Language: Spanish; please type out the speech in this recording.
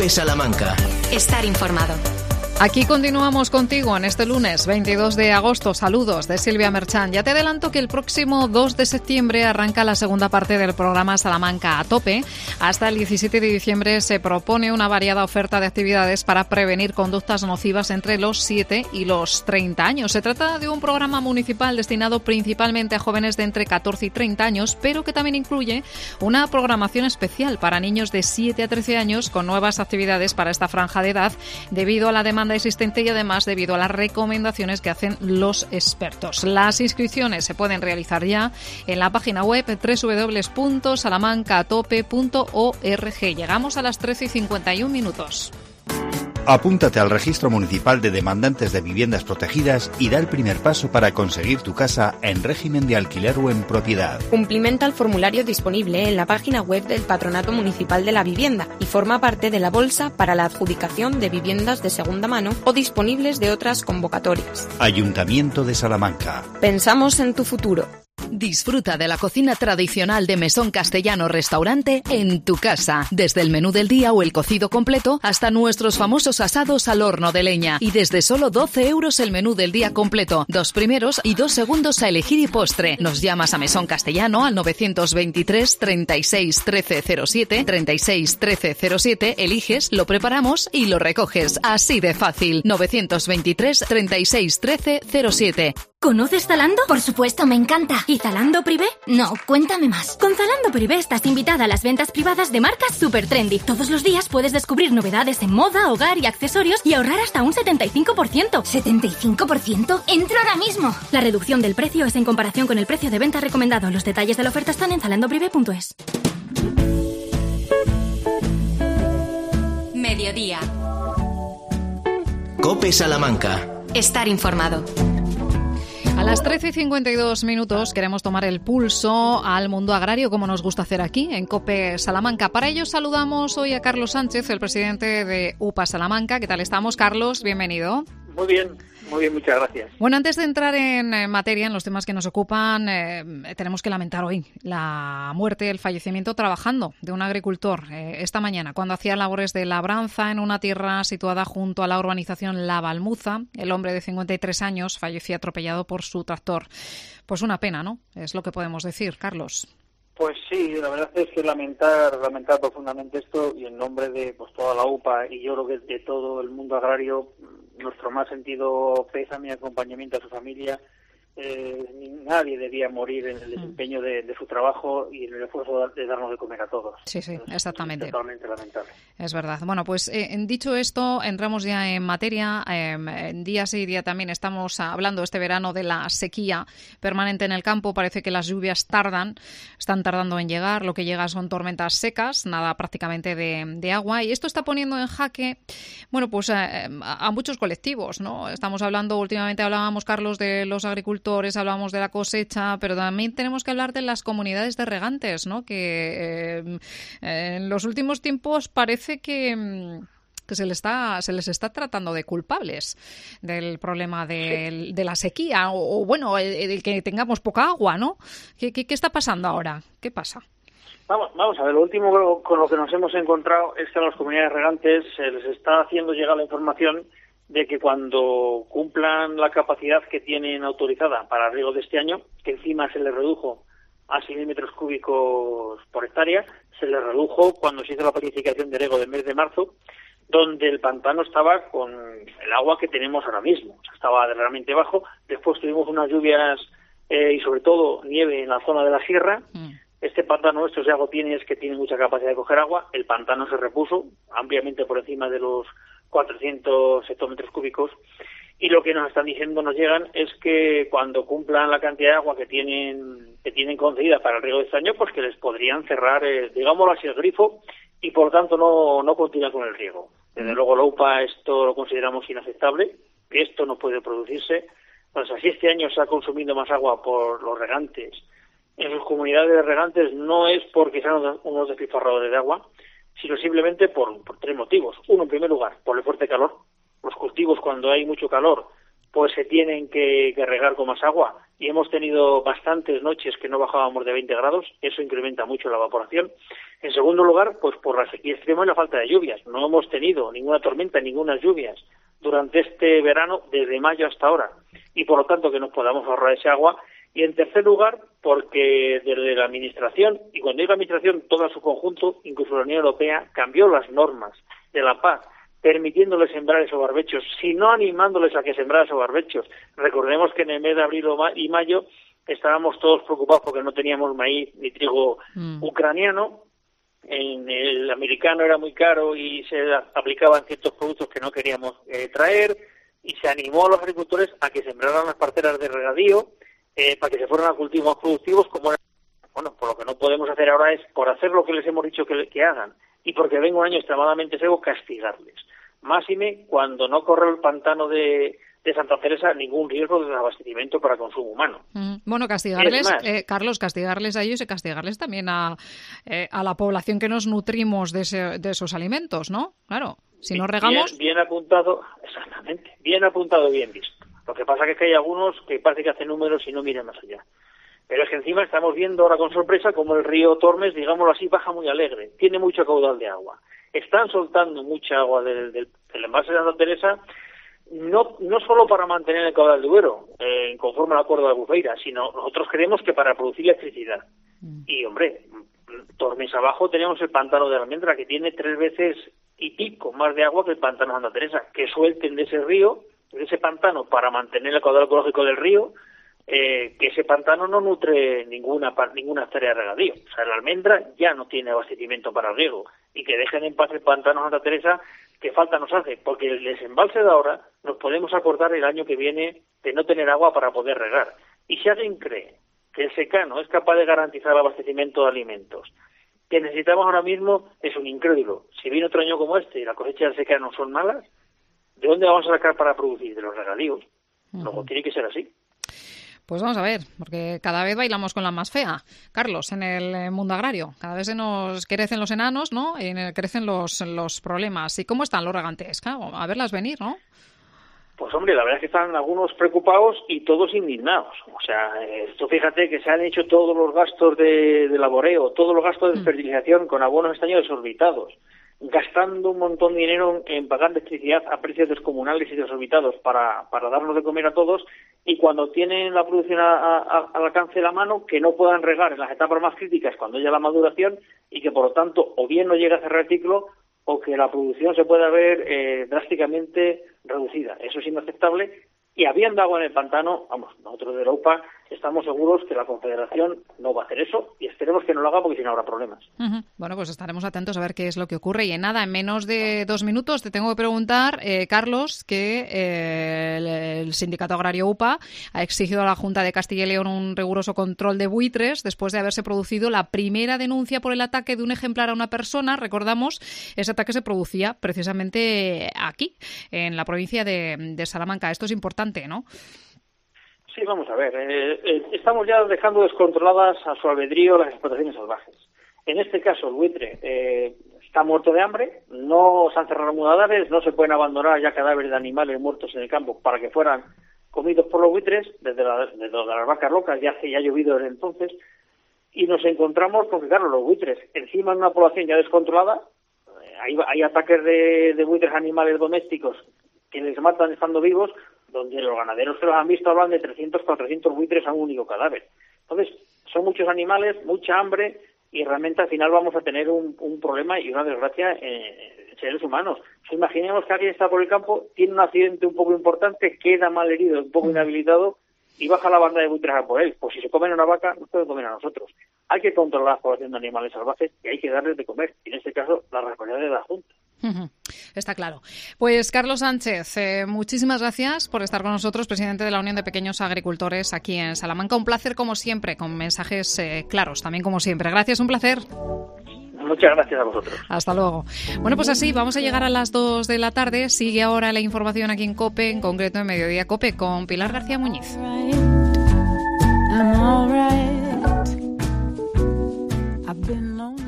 COPE Salamanca. Estar informado. Aquí continuamos contigo en este lunes 22 de agosto. Saludos de Silvia Merchán. Ya te adelanto que el próximo 2 de septiembre arranca la segunda parte del programa Salamanca a tope. Hasta el 17 de diciembre se propone una variada oferta de actividades para prevenir conductas nocivas entre los 7 y los 30 años. Se trata de un programa municipal destinado principalmente a jóvenes de entre 14 y 30 años, pero que también incluye una programación especial para niños de 7 a 13 años con nuevas actividades para esta franja de edad debido a la demanda existente y además debido a las recomendaciones que hacen los expertos. Las inscripciones se pueden realizar ya en la página web www.salamancatope.org. Llegamos a las 13:51. Apúntate al Registro Municipal de Demandantes de Viviendas Protegidas y da el primer paso para conseguir tu casa en régimen de alquiler o en propiedad. Cumplimenta el formulario disponible en la página web del Patronato Municipal de la Vivienda y forma parte de la bolsa para la adjudicación de viviendas de segunda mano o disponibles de otras convocatorias. Ayuntamiento de Salamanca. Pensamos en tu futuro. Disfruta de la cocina tradicional de Mesón Castellano Restaurante en tu casa. Desde el menú del día o el cocido completo hasta nuestros famosos asados al horno de leña. Y desde solo 12 euros el menú del día completo. 2 primeros y 2 segundos a elegir y postre. Nos llamas a Mesón Castellano al 923 36 13 07, 36 13 07, eliges, lo preparamos y lo recoges. Así de fácil. 923 36 13 07. ¿Conoces Zalando? Por supuesto, me encanta. ¿Y Zalando Privé? No, cuéntame más. Con Zalando Privé estás invitada a las ventas privadas de marcas super trendy. Todos los días puedes descubrir novedades en moda, hogar y accesorios y ahorrar hasta un 75%. ¿75%? ¡Entro ahora mismo! La reducción del precio es en comparación con el precio de venta recomendado. Los detalles de la oferta están en zalandoprivé.es. Mediodía. COPE Salamanca. Estar informado. A las 13:52 queremos tomar el pulso al mundo agrario, como nos gusta hacer aquí en COPE Salamanca. Para ello saludamos hoy a Carlos Sánchez, el presidente de UPA Salamanca. ¿Qué tal estamos, Carlos? Bienvenido. Muy bien, muchas gracias. Bueno, antes de entrar en materia, en los temas que nos ocupan, tenemos que lamentar hoy la muerte, el fallecimiento trabajando de un agricultor esta mañana, cuando hacía labores de labranza en una tierra situada junto a la urbanización La Balmuza. El hombre de 53 años falleció atropellado por su tractor. Pues una pena, ¿no? Es lo que podemos decir, Carlos. Pues sí, la verdad es que lamentar profundamente esto, y en nombre de toda la UPA y yo creo que de todo el mundo agrario, nuestro más sentido pésame y acompañamiento a su familia. Nadie debía morir en el desempeño de su trabajo y en el esfuerzo de darnos de comer a todos. Sí, exactamente. Es totalmente lamentable. Es verdad. Bueno, pues dicho esto, entramos ya en materia. Día sí, día también estamos hablando este verano de la sequía permanente en el campo. Parece que las lluvias están tardando en llegar. Lo que llega son tormentas secas, nada prácticamente de agua. Y esto está poniendo en jaque, bueno, pues a muchos colectivos, ¿no? Últimamente hablábamos, Carlos, de los agricultores, hablábamos de la cosecha, pero también tenemos que hablar de las comunidades de regantes, ¿no? Que en los últimos tiempos parece que se les está tratando de culpables del problema de la sequía o bueno, el que tengamos poca agua, ¿no? ¿Qué está pasando ahora? ¿Qué pasa? Vamos a ver, lo último con lo que nos hemos encontrado es que a las comunidades regantes se les está haciendo llegar la información de que cuando cumplan la capacidad que tienen autorizada para riego de este año, que encima se les redujo a 6.000 metros cúbicos por hectárea, se les redujo cuando se hizo la planificación de riego del mes de marzo, donde el pantano estaba con el agua que tenemos ahora mismo, o sea, estaba realmente bajo. Después tuvimos unas lluvias y sobre todo nieve en la zona de la sierra. Este pantano nuestro, si algo tiene, es que tiene mucha capacidad de coger agua. El pantano se repuso ampliamente por encima de los 400 hectómetros cúbicos, y lo que nos están diciendo, nos llegan, es que cuando cumplan la cantidad de agua que tienen concedida para el riego de este año, pues que les podrían cerrar, digámoslo así, el grifo, y por lo tanto no continuar con el riego. Desde luego la UPA esto lo consideramos inaceptable, que esto no puede producirse. Pues así este año se ha consumido más agua por los regantes. En sus comunidades de regantes no es porque sean unos despilfarradores de agua, sino simplemente por 3 motivos. Uno, en primer lugar, por el fuerte calor. Los cultivos, cuando hay mucho calor, pues se tienen que regar con más agua, y hemos tenido bastantes noches que no bajábamos de 20 grados, eso incrementa mucho la evaporación. En segundo lugar, pues por la sequía extrema y la falta de lluvias. No hemos tenido ninguna tormenta, ninguna lluvias durante este verano, desde mayo hasta ahora, y por lo tanto que nos podamos ahorrar ese agua. Y en tercer lugar, porque desde la Administración, y cuando digo Administración, todo en su conjunto, incluso la Unión Europea, cambió las normas de la PAC, permitiéndoles sembrar esos barbechos, sino animándoles a que sembraran esos barbechos. Recordemos que en el mes de abril y mayo estábamos todos preocupados porque no teníamos maíz ni trigo ucraniano. En el americano era muy caro y se aplicaban ciertos productos que no queríamos traer, y se animó a los agricultores a que sembraran las parcelas de regadío para que se fueran a cultivos productivos, como era. Bueno, por lo que no podemos hacer ahora es, por hacer lo que les hemos dicho que hagan, y porque venga un año extremadamente seco, castigarles. Máxime cuando no corre el pantano de Santa Teresa ningún riesgo de desabastecimiento para consumo humano. Bueno, castigarles, Carlos, castigarles a ellos y castigarles también a la población que nos nutrimos de esos alimentos, ¿no? Claro, si no regamos... Bien apuntado, exactamente, bien apuntado, bien visto. Lo que pasa es que hay algunos que parece que hacen números y no miran más allá. Pero es que encima estamos viendo ahora con sorpresa como el río Tormes, digámoslo así, baja muy alegre, tiene mucho caudal de agua. Están soltando mucha agua del embalse de Santa Teresa, no solo para mantener el caudal de Duero, conforme al acuerdo de Albufeira, sino nosotros creemos que para producir electricidad. Y, hombre, Tormes abajo tenemos el pantano de Almendra, que tiene 3 veces y pico más de agua que el pantano de Santa Teresa, que suelten de ese río, de ese pantano, para mantener el caudal ecológico del río, que ese pantano no nutre ninguna hectárea de regadío. O sea, la Almendra ya no tiene abastecimiento para el riego, y que dejen en paz el pantano de Santa Teresa, que falta nos hace, porque el desembalse de ahora nos podemos acordar el año que viene de no tener agua para poder regar. Y si alguien cree que el secano es capaz de garantizar el abastecimiento de alimentos que necesitamos ahora mismo, es un incrédulo. Si viene otro año como este y la cosecha del secano son malas, ¿de dónde vamos a sacar para producir? De los regadíos. Luego tiene que ser así. Pues vamos a ver, porque cada vez bailamos con la más fea, Carlos, en el mundo agrario. Cada vez se nos crecen los enanos, ¿no? Y crecen los problemas. ¿Y cómo están los regantes? Claro, a verlas venir, ¿no? Pues hombre, la verdad es que están algunos preocupados y todos indignados. O sea, esto fíjate que se han hecho todos los gastos de laboreo, todos los gastos de fertilización con abonos este año desorbitados, gastando un montón de dinero en pagar electricidad a precios descomunales y desorbitados para darnos de comer a todos, y cuando tienen la producción al alcance de la mano, que no puedan regar en las etapas más críticas cuando haya la maduración, y que por lo tanto o bien no llega a cerrar el ciclo o que la producción se pueda ver drásticamente reducida. Eso es inaceptable. Y habiendo agua en el pantano, vamos, nosotros de Europa estamos seguros que la Confederación no va a hacer eso, y esperemos que no lo haga porque si no habrá problemas. Bueno, pues estaremos atentos a ver qué es lo que ocurre. Y en menos de 2 minutos te tengo que preguntar, Carlos, que el Sindicato Agrario UPA ha exigido a la Junta de Castilla y León un riguroso control de buitres después de haberse producido la primera denuncia por el ataque de un ejemplar a una persona. Recordamos, ese ataque se producía precisamente aquí, en la provincia de Salamanca. Esto es importante, ¿no? Sí, vamos a ver. Estamos ya dejando descontroladas a su albedrío las explotaciones salvajes. En este caso, el buitre está muerto de hambre, no se han cerrado mudadares, no se pueden abandonar ya cadáveres de animales muertos en el campo para que fueran comidos por los buitres, desde las vacas locas, ya ha llovido desde entonces, y nos encontramos con que, claro, los buitres, encima de una población ya descontrolada, hay ataques de buitres animales domésticos que les matan estando vivos, donde los ganaderos que los han visto hablan de 300, 400 buitres a un único cadáver. Entonces, son muchos animales, mucha hambre, y realmente al final vamos a tener un problema y una desgracia en seres humanos. Imaginemos que alguien está por el campo, tiene un accidente un poco importante, queda mal herido, un poco inhabilitado, y baja la banda de buitres a por él. Pues si se comen una vaca, no pueden comer a nosotros. Hay que controlar la población de animales salvajes y hay que darles de comer. Y en este caso, la responsabilidad de la Junta. Está claro. Pues Carlos Sánchez, muchísimas gracias por estar con nosotros, presidente de la Unión de Pequeños Agricultores aquí en Salamanca. Un placer como siempre, con mensajes claros también como siempre. Gracias, un placer. Muchas gracias a vosotros. Hasta luego. Bueno, pues así, vamos a llegar a las 2 de la tarde. Sigue ahora la información aquí en COPE, en concreto en Mediodía COPE, con Pilar García Muñiz. I'm all right. I've been lonely.